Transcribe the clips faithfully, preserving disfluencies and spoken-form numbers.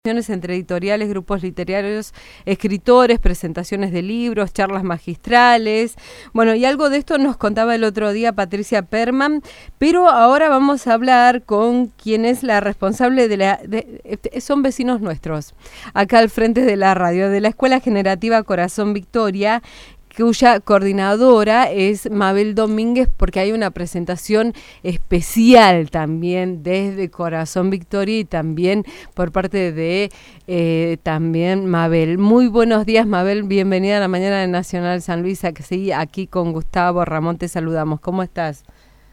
Entre editoriales, grupos literarios, escritores, presentaciones de libros, charlas magistrales. Bueno, y algo de esto nos contaba el otro día Patricia Perman, pero ahora vamos a hablar con quien es la responsable de la... De, son vecinos nuestros, acá al frente de la radio, de la Escuela Generativa Corazón Victoria, cuya coordinadora es Mabel Domínguez, porque hay una presentación especial también desde Corazón Victoria y también por parte de eh, también Mabel. Muy buenos días, Mabel, bienvenida a la mañana de Nacional San Luis, aquí, aquí con Gustavo Ramón te saludamos. ¿Cómo estás?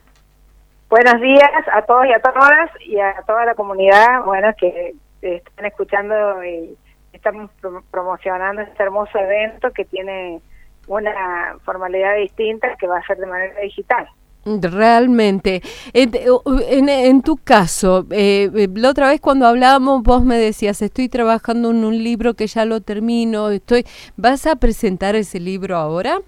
Buenos días a todos y a todas y a toda la comunidad, bueno, que están escuchando y estamos promocionando este hermoso evento que tiene una formalidad distinta que va a ser de manera digital. Realmente. En, en, en tu caso, eh, la otra vez cuando hablábamos vos me decías, estoy trabajando en un libro que ya lo termino, estoy. ¿Vas a presentar ese libro ahora?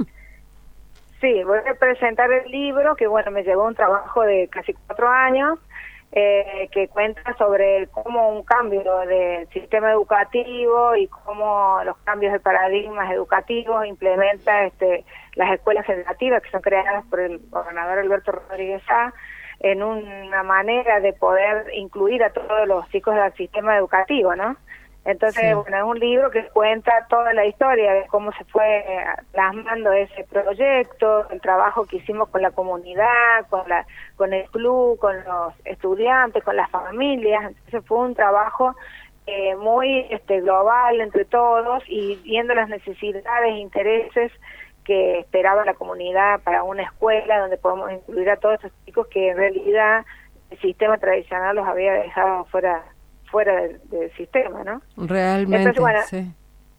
Sí, voy a presentar el libro, que bueno, me llevó un trabajo de casi cuatro años, Eh, que cuenta sobre cómo un cambio del sistema educativo y cómo los cambios de paradigmas educativos implementa este, las escuelas generativas que son creadas por el gobernador Alberto Rodríguez Sá en una manera de poder incluir a todos los chicos del sistema educativo, ¿no? Entonces, sí. Bueno, es un libro que cuenta toda la historia de cómo se fue plasmando ese proyecto, el trabajo que hicimos con la comunidad, con la con el club, con los estudiantes, con las familias. Entonces fue un trabajo eh, muy este, global entre todos y viendo las necesidades e intereses que esperaba la comunidad para una escuela donde podemos incluir a todos esos chicos que en realidad el sistema tradicional los había dejado fuera fuera del, del sistema, ¿no? Realmente, Entonces, bueno, sí.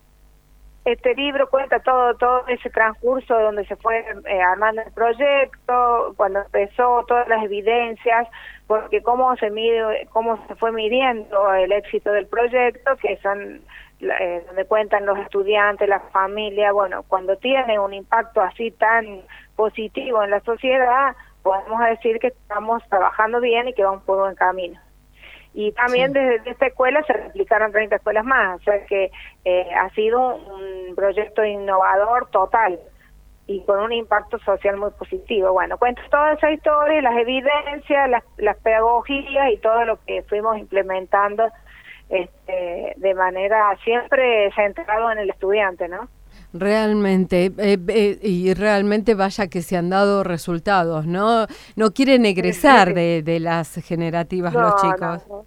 Este libro cuenta todo todo ese transcurso donde se fue eh, armando el proyecto, cuando empezó, todas las evidencias, porque cómo se mide, cómo se fue midiendo el éxito del proyecto, que son eh, donde cuentan los estudiantes, la familia. Bueno, cuando tiene un impacto así tan positivo en la sociedad, podemos decir que estamos trabajando bien y que vamos por buen camino. Y también sí. Desde esta escuela se replicaron treinta escuelas más, o sea que eh, ha sido un proyecto innovador total y con un impacto social muy positivo. Bueno, cuento toda esa historia, las evidencias, las, las pedagogías y todo lo que fuimos implementando este, de manera siempre centrado en el estudiante, ¿no? Realmente, eh, eh, y realmente vaya que se han dado resultados, ¿no? No quieren egresar sí, sí. De, de las generativas no, los chicos. No, no.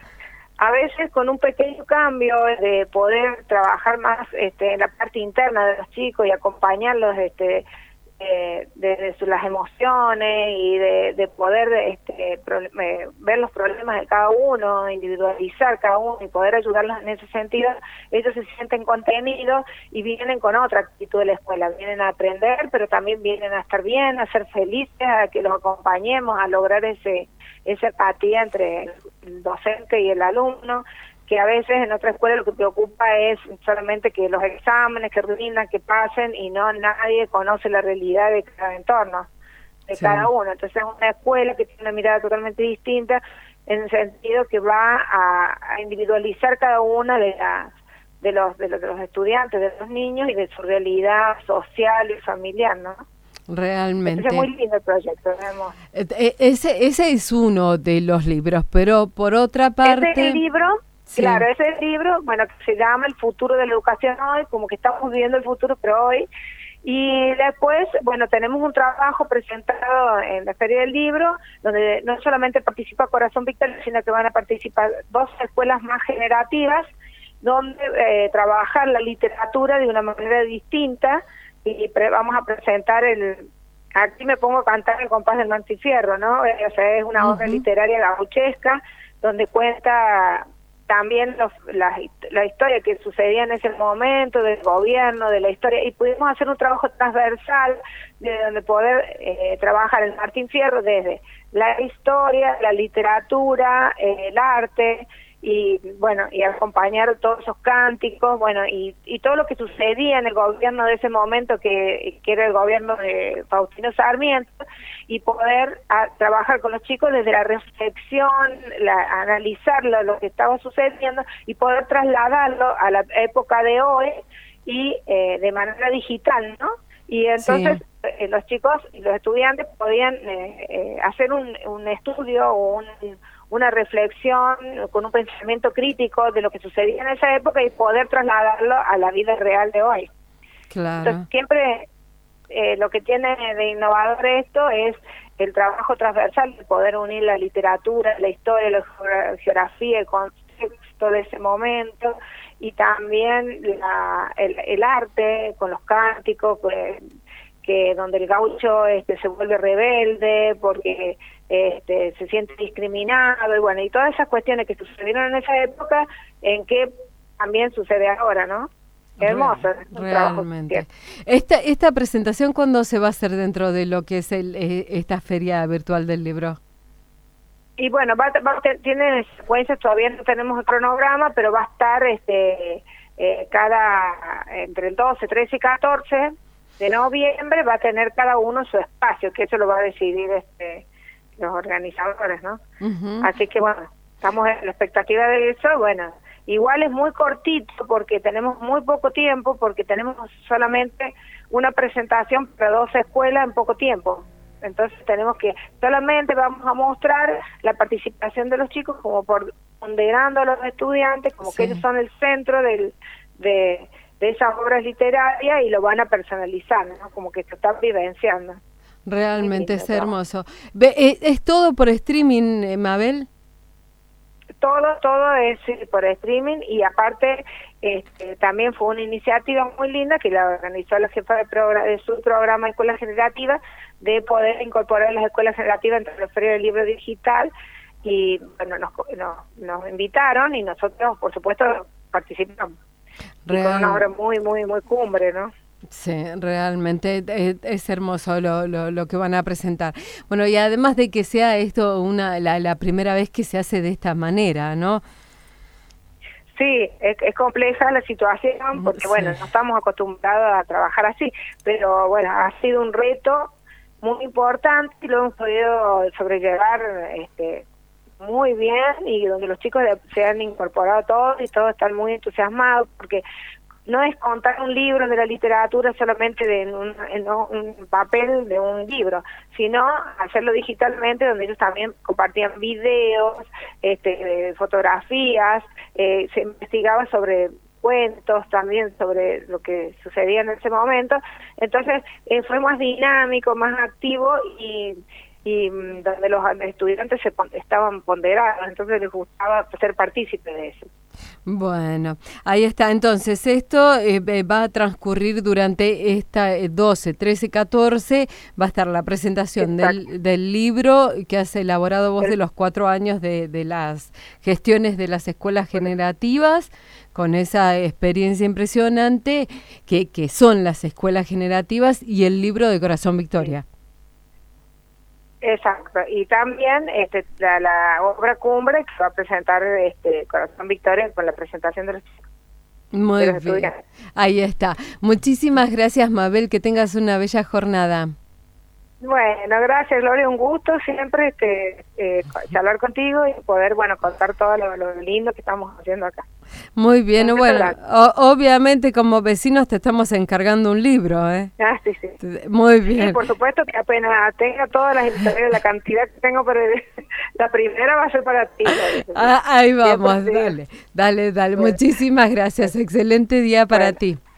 A veces con un pequeño cambio de poder trabajar más este, en la parte interna de los chicos y acompañarlos este, eh, desde su, las emociones y de, de poder este, pro, eh, ver los problemas de cada uno, individualizar cada uno y poder ayudarlos en ese sentido, ellos se sienten contenidos y vienen con otra actitud de la escuela, vienen a aprender, pero también vienen a estar bien, a ser felices, a que los acompañemos, a lograr ese esa empatía entre el docente y el alumno, que a veces en otra escuela lo que preocupa es solamente que los exámenes, que rindan, que pasen, y no nadie conoce la realidad de cada entorno, de sí. cada uno. Entonces es una escuela que tiene una mirada totalmente distinta, en el sentido que va a, a individualizar cada una de las de los, de los de los estudiantes, de los niños y de su realidad social y familiar, ¿no? Realmente. Es muy lindo el proyecto, vemos. Ese, ese es uno de los libros, pero por otra parte... Ese libro, sí. Claro, ese es el libro, bueno, que se llama El futuro de la educación hoy, como que estamos viviendo el futuro, pero hoy. Y después, bueno, tenemos un trabajo presentado en la Feria del Libro, donde no solamente participa Corazón Victoria, sino que van a participar dos escuelas más generativas, donde eh, trabajar la literatura de una manera distinta, y pre vamos a presentar el, aquí me pongo a cantar El compás del Mantifierro, ¿no? O sea, es una uh-huh. obra literaria gauchesca, donde cuenta también los, la, la historia que sucedía en ese momento, del gobierno, de la historia, y pudimos hacer un trabajo transversal, de donde poder eh, trabajar el Martín Fierro desde la historia, la literatura, eh, el arte, y bueno, y acompañar todos esos cánticos, bueno, y, y todo lo que sucedía en el gobierno de ese momento, que, que era el gobierno de Faustino Sarmiento, y poder a, trabajar con los chicos desde la reflexión, la, analizar lo, lo que estaba sucediendo y poder trasladarlo a la época de hoy y eh, de manera digital, ¿no? Y entonces sí. eh, los chicos y los estudiantes podían eh, eh, hacer un, un estudio o un una reflexión con un pensamiento crítico de lo que sucedía en esa época y poder trasladarlo a la vida real de hoy. Claro. Entonces, siempre eh, lo que tiene de innovador esto es el trabajo transversal, de poder unir la literatura, la historia, la geografía, el contexto de ese momento, y también la, el, el arte con los cánticos, pues, que donde el gaucho este se vuelve rebelde porque este se siente discriminado, y bueno, y todas esas cuestiones que sucedieron en esa época, en que también sucede ahora, ¿no? Hermoso. Realmente. Esta esta presentación, ¿cuándo se va a hacer dentro de lo que es el, eh, esta feria virtual del libro? Y bueno, va, va, tiene secuencias, todavía no tenemos el cronograma, pero va a estar este eh, cada entre el doce, trece y catorce de noviembre, va a tener cada uno su espacio, que eso lo va a decidir este los organizadores, ¿no? Uh-huh. Así que bueno, estamos en la expectativa de eso. Bueno, igual es muy cortito porque tenemos muy poco tiempo, porque tenemos solamente una presentación para dos escuelas en poco tiempo. Entonces tenemos que, solamente vamos a mostrar la participación de los chicos como por ponderando a los estudiantes, como sí. que ellos son el centro del de de esas obras literarias, y lo van a personalizar, ¿no? Como que se están vivenciando. Realmente es hermoso. ¿Es, es todo por streaming, Mabel? Todo, todo es por streaming, y aparte este, también fue una iniciativa muy linda que la organizó la jefa de, programa, de su programa de Escuela Generativa, de poder incorporar las escuelas generativas entre la Feria del Libro Digital, y bueno, nos, nos, nos invitaron y nosotros, por supuesto, participamos. Real... con una obra muy, muy, muy cumbre, ¿no? Sí, realmente es, es hermoso lo, lo, lo que van a presentar. Bueno, y además de que sea esto una la, la primera vez que se hace de esta manera, ¿no? Sí, es, es compleja la situación porque, sí. bueno, no estamos acostumbrados a trabajar así, pero bueno, ha sido un reto muy importante y lo hemos podido sobrellevar este muy bien, y donde los chicos se han incorporado todos y todos están muy entusiasmados, porque no es contar un libro de la literatura solamente de en un, en un papel de un libro, sino hacerlo digitalmente, donde ellos también compartían videos, este, fotografías, eh, se investigaba sobre cuentos también, sobre lo que sucedía en ese momento. Entonces eh, fue más dinámico, más activo, y y donde los estudiantes se estaban ponderados, entonces les gustaba ser partícipes de eso. Bueno, ahí está. Entonces, esto eh, va a transcurrir durante esta eh, doce, trece, catorce, va a estar la presentación del, del libro que has elaborado vos, de los cuatro años de, de las gestiones de las escuelas generativas, con esa experiencia impresionante que, que son las escuelas generativas, y el libro de Corazón Victoria. Exacto, y también este, la, la obra cumbre que va a presentar este Corazón Victoria con la presentación de los chicos. Muy bien, estudiantes. Ahí está. Muchísimas gracias, Mabel, que tengas una bella jornada. Bueno, gracias, Gloria, un gusto siempre este, eh, charlar contigo y poder, bueno, contar todo lo, lo lindo que estamos haciendo acá. Muy bien, Entonces, bueno, o, obviamente como vecinos te estamos encargando un libro, ¿eh? Ah, sí, sí. Muy bien. Sí, por supuesto que apenas tenga todas las historias, la cantidad que tengo, pero la primera va a ser para ti. Ah, ahí vamos, dale, dale, dale. Bueno. Muchísimas gracias, excelente día para bueno. ti.